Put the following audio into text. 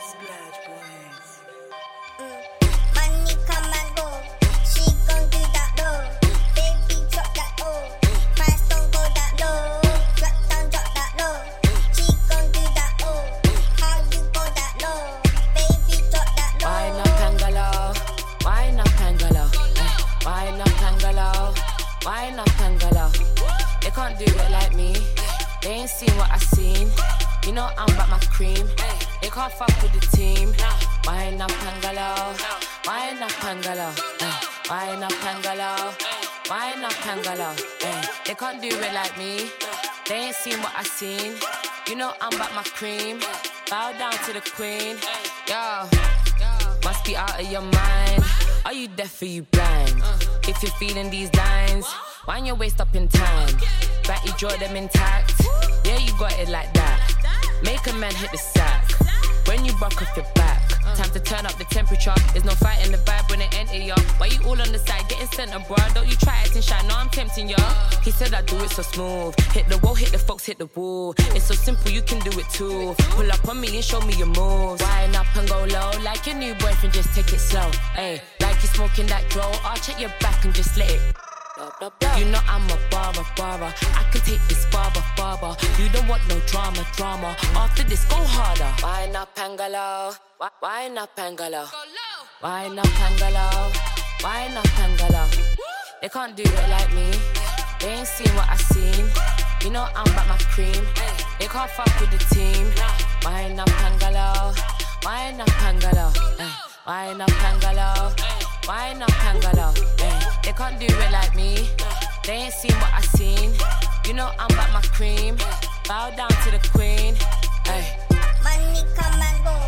Money come and go. She gon' do that low. Baby drop that low. Price don't go that low. Drop that low. She gon' do that low. How you go that low? Baby drop that low. Why not Pangalo? Why not Pangalo? Why not Pangalo? Why not Pangalo? They can't do it like me. They ain't seen what I seen. You know I'm about my cream. They can't fuck with the team. Why not Pangalo? Why not Pangalo? Why not Pangalo? Why not Pangalo? They can't do it like me. They ain't seen what I seen. You know I'm about my cream. Bow down to the queen. Yo, must be out of your mind. Are you deaf or you blind? If you're feeling these lines, wind your waist up in time. Batty draw them intact. Yeah, you got it like that. Make a man hit the sack. When you buck off your back, time to turn up the temperature. There's no fight in the vibe when it enter ya. Why you all on the side getting center, bruh? Don't you try acting shy, no I'm tempting ya. He said I do it so smooth. Hit the wall, hit the folks, hit the wall. It's so simple, you can do it too. Pull up on me and show me your moves. Wind up and go low, like your new boyfriend, just take it slow. Ayy, like you smoking that draw. I'll check your back and just let it. You know I'm a barber. I can take this barber. You don't want no drama. After this, go harder. Why not Pangalo? Why not Pangalo? Why not Pangalo? Why not Pangalo? They can't do it like me. They ain't seen what I seen. You know I'm about my cream. They can't fuck with the team. Why not Pangalo? Why not Pangalo? Why not Pangalo? Why not Pangalo? They can't do it like me. They ain't seen what I seen. You know I'm about my cream. Bow down to the queen. Money come and go.